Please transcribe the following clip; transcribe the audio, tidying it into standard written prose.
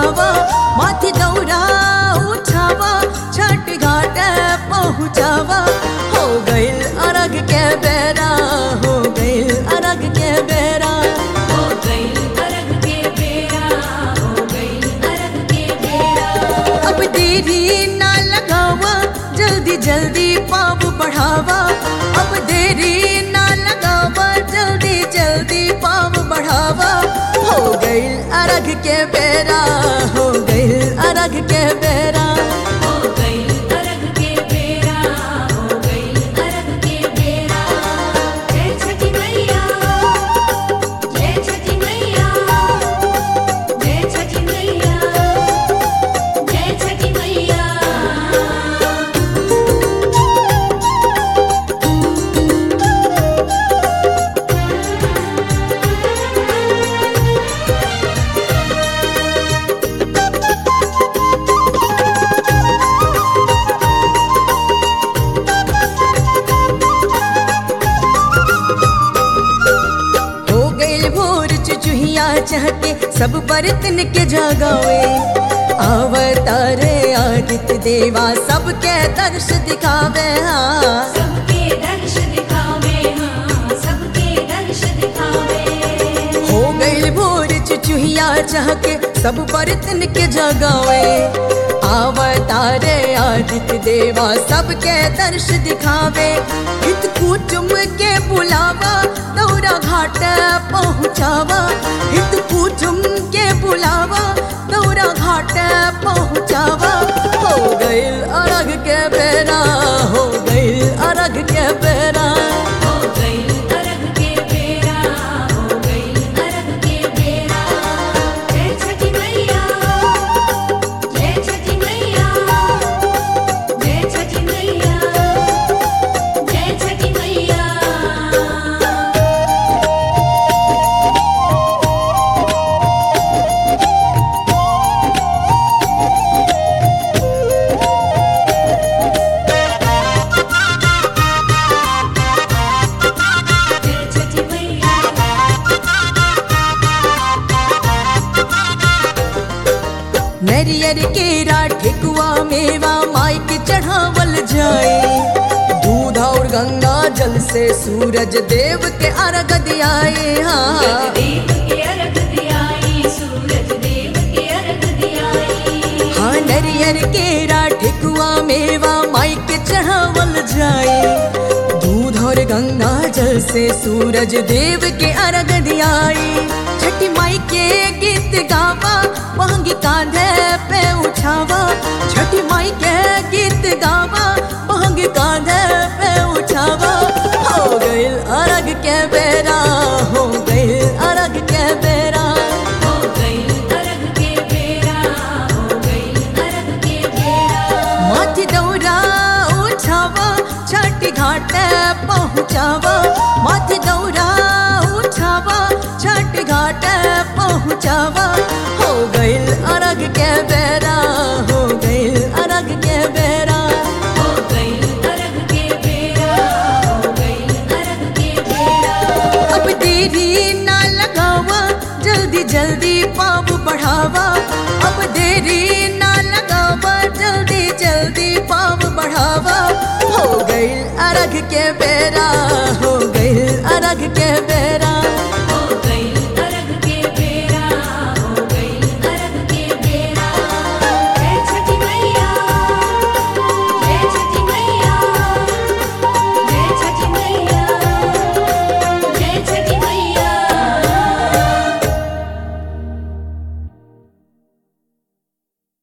बढ़ावा, माथी दौरा उठावा, छठ घाट पहुँचावा। हो गइल अरग के बेरा, हो गइल अरग के बेरा, हो गइल अरग के बेरा, हो गइल अरग के बेरा। अब देरी ना लगावा, जल्दी जल्दी पाँव बढ़ावा। अब देरी ना लगावा, जल्दी जल्दी पाँव बढ़ावा। हो गइल अरग के बेरा, हो गइल अरग के बेरा, हो गइल अरग के बेरा, हो गइल अरग के बेरा। जय छठी मैया, जय छठी मैया, जय छठी मैया, जय छठी मैया। हो गइल भोर चुचुहिया चहके सब बर्तन के जगावे। अवतारे आदित्य देवा सबके दर्श दिखावे। हाँ सबके दर्श दिखावे, हाँ सबके दर्श दिखावे। हो गइल भोर चुचुहिया चहके सब बर्तन के जगावे। अवतारे आदित्य देवा सबके दर्श दिखावे। हित कुटुंब के बुलावा, दौरा घाट पहुँचावा। हित कुटुंब के बुलावा, दौरा घाट पहुँचावा। हो गइल अरग के बेरा, हो गइल अरग के बेरा, हो गइल अरग के बेरा, हो गइल अरग के बेरा। जय छठी मैया, जय छठी मैया, जय छठी मैया, जय छठी मैया। जय छठी मैया, नरियर केरा ठेकुआ मेवा माई के चढ़ावल जाए। दूध और गंगा जल से सूरज देव के अर्घ दियाए। हाँ देव के अर्घ दियाई, सूरज देव के अर्घ दियाई। हाँ नरियर केरा ठेकुआ मेवा माई के चढ़ावल जाए। दूध और गंगा जल से सूरज देव के अर्घ दियाई। छठी माई के गीत गावा, महंगी कांधे पे उठावा। छठी माई के गीत गावा, महंगी कांधे पे उठावा। हो गइल अरग के बेरा, हो गइल अरग के बेरा, हो गइल अरग के बेरा, हो गइल अरग के बेरा। माथी दौरा उठावा, छठ घाट पहुँचावा। माथी दौरा उठावा, छठ घाट पहुँचावा। हो गइल अरग के बेरा, हो गइल अरग के बेरा, हो गइल अरग के बेरा, हो गइल अरग के बेरा। अब देरी ना लगावा, जल्दी जल्दी पाँव बढ़ावा। अब देरी ना लगावा, जल्दी जल्दी पाँव बढ़ावा। हो गइल अरग के बेरा।